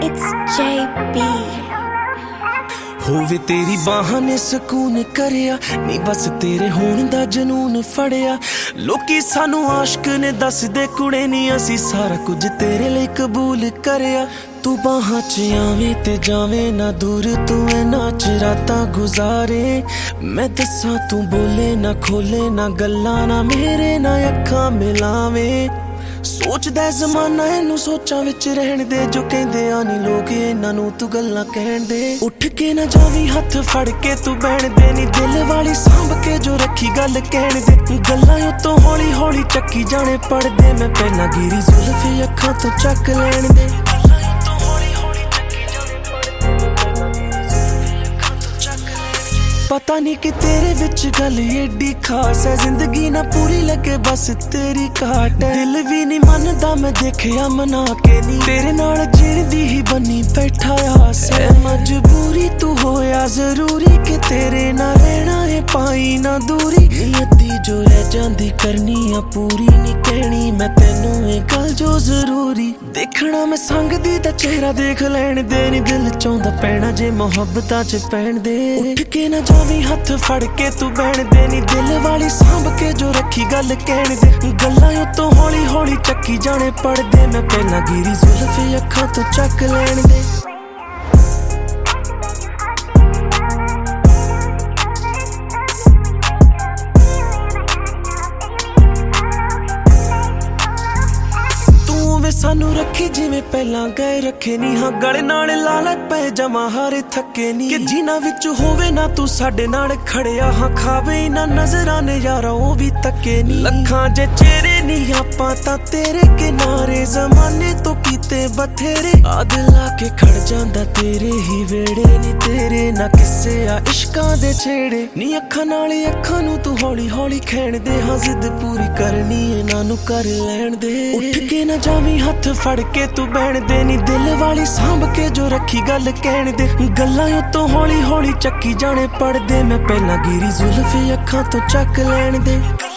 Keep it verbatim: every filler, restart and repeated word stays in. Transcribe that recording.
It's J B ਹੋਵੇ ਤੇਰੀ ਬਾਹਾਂ ਨੇ ਸਕੂਨ ਕਰਿਆ ਨੀ ਬਸ ਤੇਰੇ ਹੋਣ ਦਾ ਜਨੂਨ ਫੜਿਆ ਲੋਕੀ ਸਾਨੂੰ ਆਸ਼ਕ ਨੇ ਦੱਸਦੇ ਕੁੜੇ ਨੀ ਅਸੀਂ ਸਾਰਾ ਕੁਝ ਤੇਰੇ ਲਈ ਕਬੂਲ ਕਰਿਆ ਤੂੰ ਬਾਹਾਂ ਚ ਆਵੇਂ ਤੇ ਜਾਵੇਂ ਨਾ ਦੂਰ ਤੂੰ ਇਨ੍ਹਾਂ ਚ ਰਾਤਾਂ ਗੁਜ਼ਾਰੇ ਮੈਂ ਦੱਸਾਂ ਤੂੰ ਬੋਲੇ ਨਾ ਖੋਲੇ ਨਾ ਗੱਲਾਂ ਨਾ ਮੇਰੇ ਨਾ ਅੱਖਾਂ ਮਿਲਾਵੇਂ ਸੋਚਦਾ ਜ਼ਮਾਨਾ ਇਹਨੂੰ ਸੋਚਾਂ ਵਿੱਚ ਰਹਿਣ ਦੇ ਜੋ ਕਹਿੰਦੇ ਆ ਨੀ ਲੋਕ ਇਹਨਾਂ ਨੂੰ ਤੂੰ ਗੱਲਾਂ ਕਹਿਣ ਦੇ ਉੱਠ ਕੇ ਨਾ ਜਾਵੀਂ ਹੱਥ ਫੜ ਕੇ ਤੂੰ ਬਹਿਣ ਦੇ ਨੀ ਦਿਲ ਵਾਲੀ ਸਾਂਭ ਕੇ ਜੋ ਰੱਖੀ ਗੱਲ ਕਹਿਣ ਦੇ ਗੱਲਾਂ ਉਤੋਂ ਹੌਲੀ ਹੌਲੀ ਚੱਕੀ ਜਾਣੇ ਪੜਦੇ ਮੈਂ ਪਹਿਲਾਂ ਗਿਰੀ ਜ਼ੁਲਫੀ ਅੱਖਾਂ ਤੋਂ ਚੱਕ ਲੈਣ ਦੇ ਪਤਾ ਨਹੀਂ ਕਿ ਤੇਰੇ ਵਿੱਚ ਗੱਲ ਏਡੀ ਖਾਸ ਹੈ ਜ਼ਿੰਦਗੀ ਨਾ ਪੂਰੀ ਲੱਗੇ ਬਸ ਤੇਰੀ ਘਾਟ ਹੈ ਦਿਲ ਵੀ ਨਹੀਂ ਮੰਨਦਾ ਮੈਂ ਦੇਖਿਆ ਮਨਾ ਕੇ ਨਹੀਂ ਤੇਰੇ ਨਾਲ ਜੀਣ ਦੀ ਹੀ ਬਣੀ ਬੈਠਾ ਆਸ ਹੈ ਮਜਬੂਰੀ ਤੂੰ ਹੋਇਆ ਜ਼ਰੂਰੀ ਕਿ ਤੇਰੇ ਨਾਲ ਰਹਿਣਾ ਹੈ ਪਾਈ ਨਾ ਦੂਰੀ ਨੀਅਤੀ ਜੋ ਰਹਿ ਜਾਂਦੀ ਕਰਨੀ ਆ ਪੂਰੀ ਨਹੀਂ ਕਹਿਣੀ ਮੈਂ ਤੈਨੂੰ ਇਹ ਗੱਲ ਜੋ ਜ਼ਰੂਰੀ ਦੇਖਣਾ ਮੈਂ ਸੰਗਦੀ ਦਾ ਚਿਹਰਾ ਦੇਖ ਲੈਣ ਦੇ ਨੀ ਦਿਲ ਚਾਹੁੰਦਾ ਪੈਣਾ ਜੇ ਮੁਹੱਬਤਾਂ ਚ ਪੈਣ ਦੇ ਉੱਠ ਕੇ ਨਾ ਵੀ ਹੱਥ ਫੜ ਕੇ ਤੂੰ ਬਹਿਣ ਦੇ ਨੀ ਦਿਲ ਵਾਲੀ ਸਾਂਭ ਕੇ ਜੋ ਰੱਖੀ ਗੱਲ ਕਹਿਣ ਦੇ ਗੱਲਾਂ ਉਤੋਂ ਹੌਲੀ ਹੌਲੀ ਚੱਕੀ ਜਾਣੇ ਪੜਦੇ ਮੈਂ ਪਹਿਲਾਂ ਗਿਰੀ ਜ਼ੁਲਫੀ ਅੱਖਾਂ ਤੋਂ ਚੱਕ ਲੈਣ ਦੇ ਸਾਨੂੰ ਰੱਖੀ ਜਿਵੇਂ ਪਹਿਲਾਂ ਗਏ ਰੱਖੇ ਨੀ ਹਾਂ ਗਲੇ ਨਾਲ ਲਾ ਲੈ ਪਏ ਜਮਾ ਹਾਰੇ ਥੱਕੇ ਨੀ ਕਿ ਜਿਨ੍ਹਾਂ ਵਿੱਚ ਹੋਵੇ ਨਾ ਤੂੰ ਸਾਡੇ ਨਾਲ ਖੜਿਆ ਹਾਂ ਖਾਵੇ ਨਾ ਨਜ਼ਰਾਂ ਨੇ ਯਾਰਾ ਉਹ ਵੀ ਤੱਕੇ ਨੀ ਲੱਖਾਂ ਜੇ ਚਿਹਰੇ ਨੀ ਆਪਾਂ ਤਾਂ ਤੇਰੇ ਕਿਨਾਰੇ ਜ਼ਮਾਨੇ ਤੋਂ ਕੀਤੇ ਬਥੇਰੇ ਆਦ ਲਾ ਕੇ ਖੜ ਜਾਂਦਾ ਤੇਰੇ ਹੀ ਵੇੜੇ ਨੀ ਤੇਰੇ ਨਾ ਕਿਸੇ ਆ ਇਸ਼ਕਾਂ ਦੇ ਛੇੜੇ ਨੀ ਅੱਖਾਂ ਨਾਲ ਅੱਖਾਂ ਨੂੰ ਤੂੰ ਹੌਲੀ ਹੌਲੀ ਖੈਣ ਦੇ ਹਾਂ ਜ਼ਿੱਦ ਪੂਰੀ ਕਰਨੀ ਇਹਨਾਂ ਨੂੰ ਕਰ ਲੈਣ ਦੇ ਉੱਠ ਕੇ ਨਾ ਜਾਵੀਂ ਹੱਥ ਫੜ ਕੇ ਤੂੰ ਬਹਿਣ ਦੇ ਨੀ ਦਿਲ ਵਾਲੀ ਸਾਂਭ ਕੇ ਜੋ ਰੱਖੀ ਗੱਲ ਕਹਿਣ ਦੇ ਗੱਲਾਂ ਉਤੋਂ ਹੌਲੀ ਹੌਲੀ ਚੱਕੀ ਜਾਣੇ ਪੜਦੇ ਮੈਂ ਪਹਿਲਾਂ ਗਿਰੀ ਜ਼ੁਲਫੀ ਅੱਖਾਂ ਤੋਂ ਚੱਕ ਲੈਣ ਦੇ